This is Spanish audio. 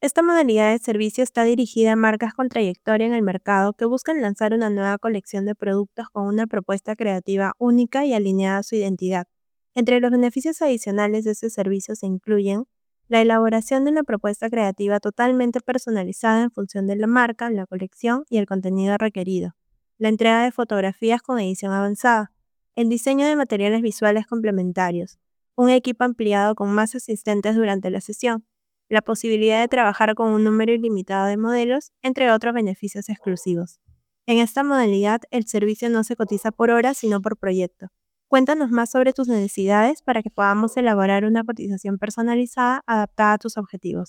Esta modalidad de servicio está dirigida a marcas con trayectoria en el mercado que buscan lanzar una nueva colección de productos con una propuesta creativa única y alineada a su identidad. Entre los beneficios adicionales de este servicio se incluyen la elaboración de una propuesta creativa totalmente personalizada en función de la marca, la colección y el contenido requerido, la entrega de fotografías con edición avanzada, el diseño de materiales visuales complementarios, un equipo ampliado con más asistentes durante la sesión, la posibilidad de trabajar con un número ilimitado de modelos, entre otros beneficios exclusivos. En esta modalidad, el servicio no se cotiza por hora, sino por proyecto. Cuéntanos más sobre tus necesidades para que podamos elaborar una cotización personalizada adaptada a tus objetivos.